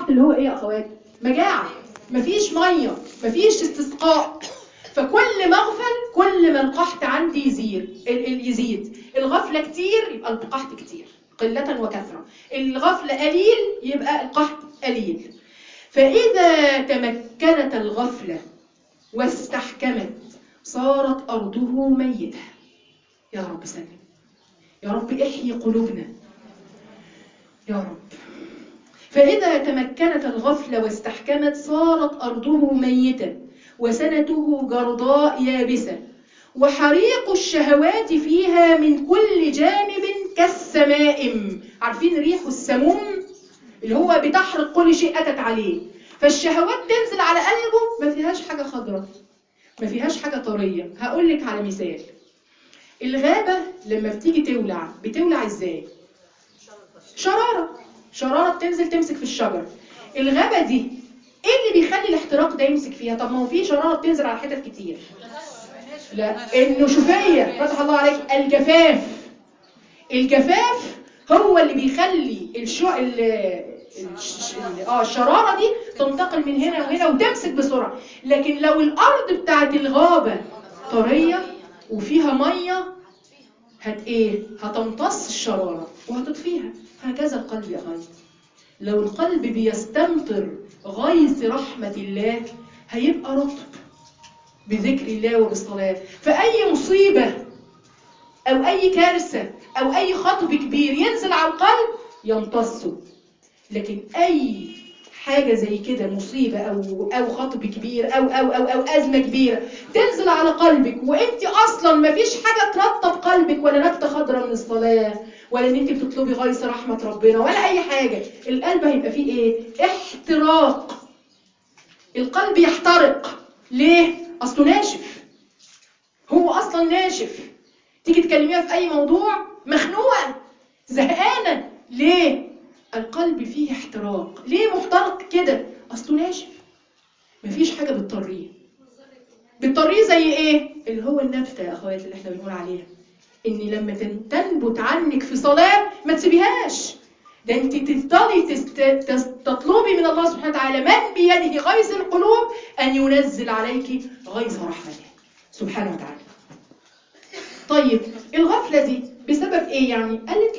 القحط اللي هو ايه يا اخوات؟ مجاعه، مفيش ميه، مفيش استسقاء. فكل ما اغفل كل ما القحط عندي يزيد. الغفله كتير يبقى القحط كتير، قله وكثره. الغفله قليل يبقى القحط قليل. فاذا تمكنت الغفله واستحكمت صارت ارضه ميته. يا رب سلم، يا رب احيي قلوبنا يا رب. فإذا تمكنت الغفلة واستحكمت صارت أرضه ميتة وسنته جرضاء يابسة وحريق الشهوات فيها من كل جانب كالسمائم. عارفين ريح السموم اللي هو بتحرق كل شيء أتت عليه. فالشهوات تنزل على قلبه ما فيهاش حاجة خضراء، ما فيهاش حاجة طرية. هقول لك على مثال. الغابة لما بتيجي تولع بتولع ازاي؟ شرارة بتنزل تمسك في الشجر. الغابة دي ايه اللي بيخلي الاحتراق ده يمسك فيها؟ طب ما هو في شرارة بتنزل على حتت كتير. لا، النشوفية، فتح الله عليك، الجفاف هو اللي بيخلي الشرارة دي تنتقل من هنا وهنا وتمسك بسرعة. لكن لو الأرض بتاعت الغابة طرية وفيها مية هتمتص الشرارة وهتطفيها. هكذا القلب يا خالد. لو القلب بيستمطر غيث رحمة الله هيبقى رطب بذكر الله وبالصلاة. فأي مصيبة أو أي كارثة أو أي خطب كبير ينزل على القلب يمتصه. لكن أي حاجة زي كده، مصيبة أو خطب كبير أو أزمة كبيرة تنزل على قلبك وإنت أصلا ما فيش حاجة ترطب قلبك، ولا نبتة خضرة من الصلاة، ولا إن إنت بتطلبي غيث رحمة ربنا، ولا أي حاجة، القلب هيبقى فيه إيه؟ احتراق. القلب يحترق. ليه؟ أصله ناشف، هو أصلا ناشف. تيجي تكلميها في أي موضوع مخنوقة زهقانة. ليه؟ القلب فيه احتراق. ليه محترق كده؟ أصله ناشف، مفيش حاجة بتطريه زي إيه؟ اللي هو النبتة يا أخوات اللي احنا بنقول عليها، إن لما تنبت عنك في صلاة ما تسيبيهاش. ده انت تفضلي تطلبي من الله سبحانه وتعالى من بيده غيث القلوب أن ينزل عليك غيث رحمته سبحانه وتعالى. طيب الغفلة دي بسبب ايه يعني؟ قالت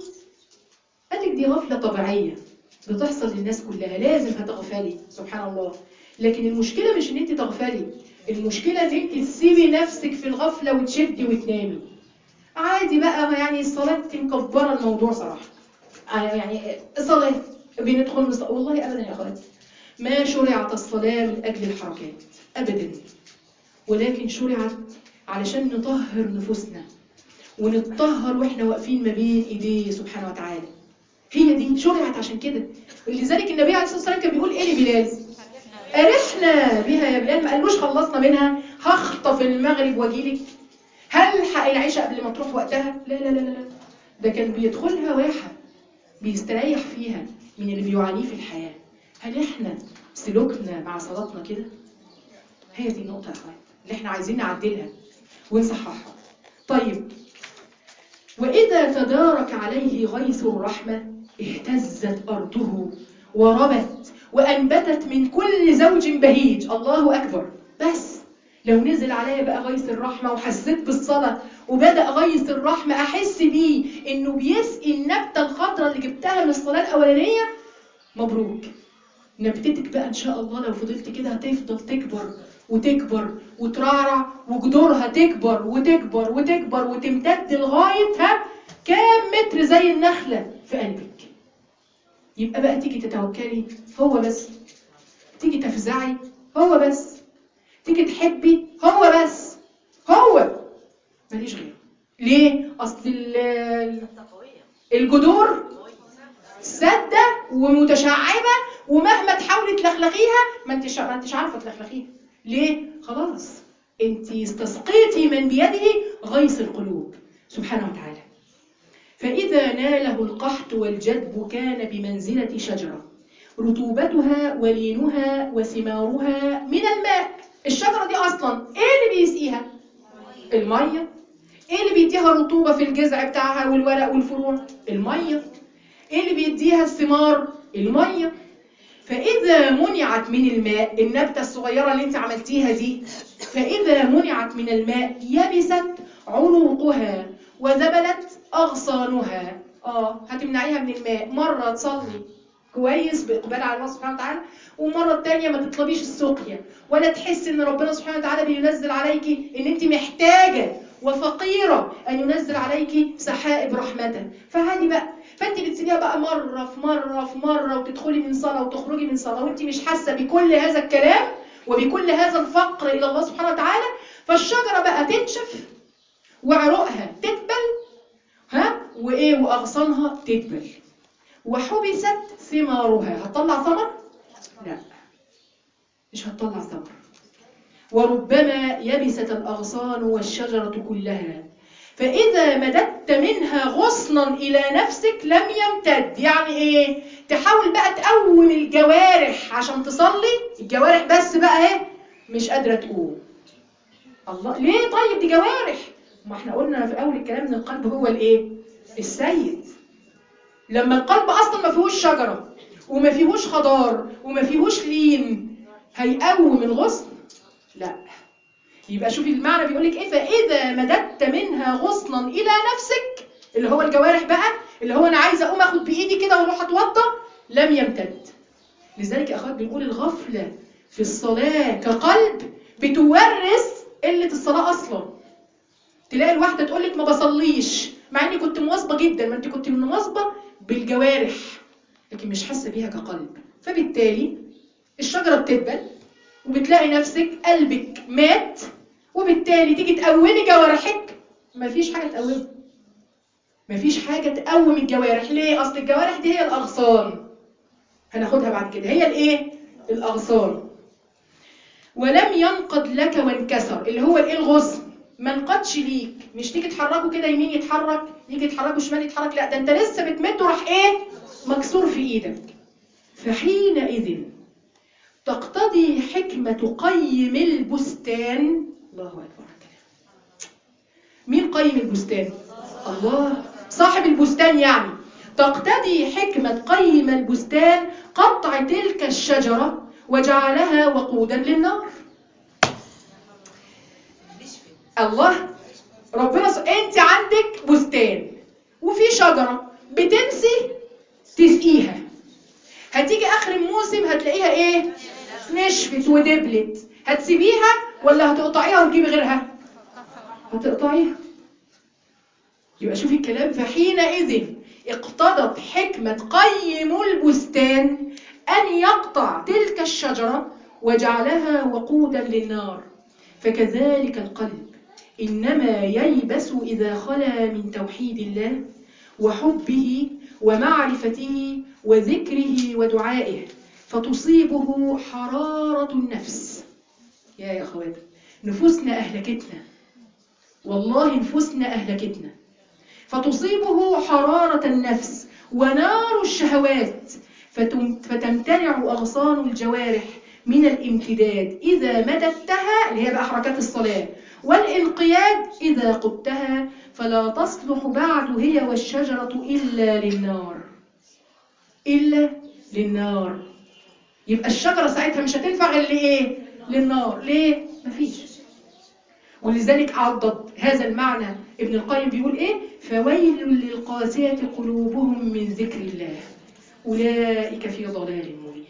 لك دي غفلة طبيعية بتحصل للناس كلها، لازم هتغفلي سبحان الله. لكن المشكلة مش ان انت تغفلي، المشكلة ان انت تسيبي نفسك في الغفلة وتشدي وتنامي. عادي بقى يعني الصلاة انت مكبرة الموضوع صراحة. يعني الصلاة بندخل والله ابدا يا اخواتي ما شرعت الصلاة من اجل الحركات ابدا، ولكن شرعت علشان نطهر نفوسنا ونتطهر واحنا واقفين ما بين ايديه سبحانه وتعالى. هي دي شرعت عشان كده. ولذلك النبي عليه الصلاه والسلام كان بيقول ايه لبلال؟ ارحنا بها يا بلال. ما قالوش خلصنا منها هخطف المغرب واجيلك، هلحق العشاء قبل ما تروح وقتها. لا لا لا لا، ده كان بيدخلها واحد بيستريح فيها من اللي بيعانيه في الحياه. هل احنا سلوكنا مع صلاتنا كده؟ هي دي النقطه يا اخوان اللي احنا عايزين نعدلها ونصححها. طيب وإذا تدارك عليه غيث الرحمة اهتزت أرضه وربت وأنبتت من كل زوج بهيج. الله أكبر. بس لو نزل عليا بقى غيث الرحمة وحسيت بالصلاة وبدأ غيث الرحمة أحس بيه إنه بيسقي النبتة الخضراء اللي جبتها من الصلاة الأولانية، مبروك. نبتتك بقى إن شاء الله لو فضلت كده هتفضل تكبر وتكبر وترعرع، وجذورها تكبر وتكبر وتكبر وتمتد لغاية كام متر زي النخلة في قلبك. يبقى بقى تيجي تتوكلي هو بس، تيجي تفزعي هو بس، تيجي تحبي هو بس، هو ماليش غيره. ليه؟ أصل الجذور سادة ومتشعبة، ومهما تحاولي تلخلخيها ما انتش عارفة تلخلخيها. ليه؟ خلاص انت استسقيتي من بيده غيث القلوب سبحانه وتعالى. فإذا ناله القحط والجدب كان بمنزلة شجرة رطوبتها ولينها وثمارها من الماء. الشجرة دي أصلا ايه اللي بيسقيها؟ المية. ايه اللي بيديها رطوبة في الجذع بتاعها والورق والفروع؟ المية. ايه اللي بيديها الثمار؟ المية. فإذا منعت من الماء، النبتة الصغيرة اللي انت عملتيها دي، فإذا منعت من الماء يبست عنقها وذبلت أغصانها. هتمنعيها من الماء، مرة تصلي كويس بإقبال على الله سبحانه وتعالى، ومرة التانية ما تطلبيش السقيا، ولا تحس ان ربنا سبحانه وتعالى بينزل عليكي ان انت محتاجة وفقيرة ان ينزل عليكي سحائب رحمته. فعادي بقى، فانت بتسيبيها بقى مرة في مرة في مرة، وتدخلي من صلاة وتخرجي من صلاة وانت مش حاسة بكل هذا الكلام وبكل هذا الفقر الى الله سبحانه وتعالى. فالشجرة بقى تنشف وعروقها تدبل، واغصانها تدبل، وحبست ثمارها. هتطلع ثمر؟ لا، مش هتطلع ثمر. وربما يبست الأغصان والشجرة كلها، فإذا مددت منها غصنا إلى نفسك لم يمتد. يعني إيه؟ تحاول بقى تقوم الجوارح عشان تصلي، الجوارح بس بقى مش قادرة تقوم. الله، ليه؟ طيب دي جوارح. ما احنا قلنا في أول الكلام إن القلب هو السيد. لما القلب أصلا ما فيهوش شجرة وما فيهوش خضار وما فيهوش لين، هيقوم الغصن؟ لا. يبقى شوفي المعنى بيقولك ايه، فإذا مددت منها غصنا إلى نفسك، اللي هو الجوارح بقى، اللي هو أنا عايزة أقوم أخد بإيدي كده وأروح أتوضى، لم يمتد. لذلك يا أخوات بنقول الغفلة في الصلاة كقلب بتورث قلة الصلاة أصلا. تلاقي الواحدة تقولك ما بصليش مع إني كنت مواظبة جدا، ما أنت كنت مواظبة بالجوارح لكن مش حاسة بيها كقلب. فبالتالي الشجرة بتدبل وبتلاقي نفسك قلبك مات، وبالتالي تيجي تقومي جوارحك، مفيش حاجة تقومها، مفيش حاجة تقوم الجوارح. ليه؟ أصل الجوارح دي هي الأغصان، هناخدها بعد كده، هي الأغصان. ولم ينقض لك وانكسر، اللي هو الغصن ما انقضش ليك، مش تيجي تحركه كده يمين يتحرك، يجي تحركه شمال يتحرك، لا ده انت لسه بتمد وراح مكسور في ايدك. فحينئذ تقتضي حكمة قيم البستان. الله أكبر. مين قيم البستان؟ الله، صاحب البستان. يعني تقتضي حكمة قيم البستان قطع تلك الشجرة وجعلها وقودا للنار. الله، ربنا انت عندك بستان وفي شجرة بتنسي تسقيها، هتيجي اخر الموسم هتلاقيها نشفت ودبلت، هتسيبيها ولا هتقطعيها وتجيبي غيرها؟ هتقطعيها. يبقى شوفي الكلام، فحينئذ اقتضت حكمة قيم البستان أن يقطع تلك الشجرة وجعلها وقودا للنار. فكذلك القلب إنما ييبس إذا خلا من توحيد الله وحبه ومعرفته وذكره ودعائه، فتصيبه حرارة النفس. يا أخوات، نفوسنا أهلكتنا، والله نفوسنا أهلكتنا. فتصيبه حرارة النفس ونار الشهوات، فتمتنع أغصان الجوارح من الامتداد إذا مددتها، اللي هي بقى حركات الصلاة، والانقياد إذا قدتها، فلا تصلح بعد هي والشجرة إلا للنار. يبقى الشجرة ساعتها مش هتنفع غير للنار. ليه؟ مفيش. ولذلك عضد هذا المعنى ابن القيم بيقول فويل للقاسية قلوبهم من ذكر الله أولئك في ضلال مبين.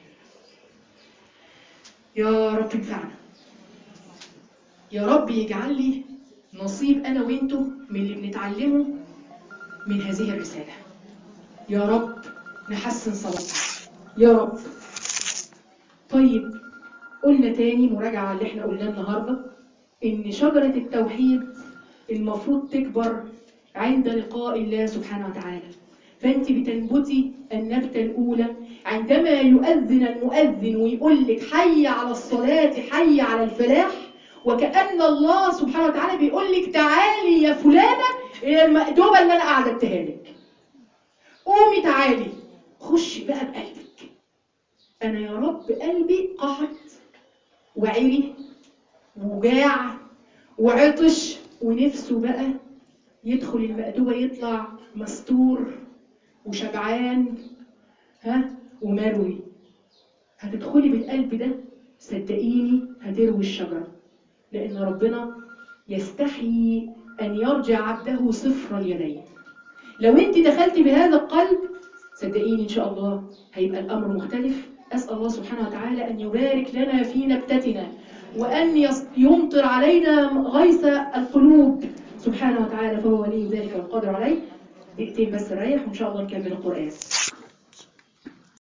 يا رب انفعنا، يا رب يجعل لي نصيب أنا وإنتم من اللي بنتعلمه من هذه الرسالة. يا رب نحسن صلاتنا يا رب. طيب، قلنا تاني مراجعة اللي احنا قلناه النهاردة، إن شجرة التوحيد المفروض تكبر عند لقاء الله سبحانه وتعالى. فأنت بتنبتي النبتة الأولى عندما يؤذن المؤذن ويقول لك حي على الصلاة حي على الفلاح، وكأن الله سبحانه وتعالى بيقول لك تعالي يا فلانة إلى المأدوبة اللي أنا أعددتها لك، قومي تعالي خشي بقى بقلبك. أنا يا رب قلبي قحط وعري وجاع وعطش ونفسه بقى يدخل المأدوبة يطلع مستور وشبعان ومروي. هتدخلي بالقلب ده، صدقيني هتروي الشجرة، لأن ربنا يستحي أن يرجع عبده صفر اليدين. لو انت دخلتي بهذا القلب صدقيني إن شاء الله هيبقى الأمر مختلف. أسأل الله سبحانه وتعالى أن يبارك لنا في نبتتنا، وأن يمطر علينا غيث القلوب سبحانه وتعالى، فهو ولي ذلك والقادر عليه. دقيقتين بس ريح وإن شاء الله نكمل القرآن.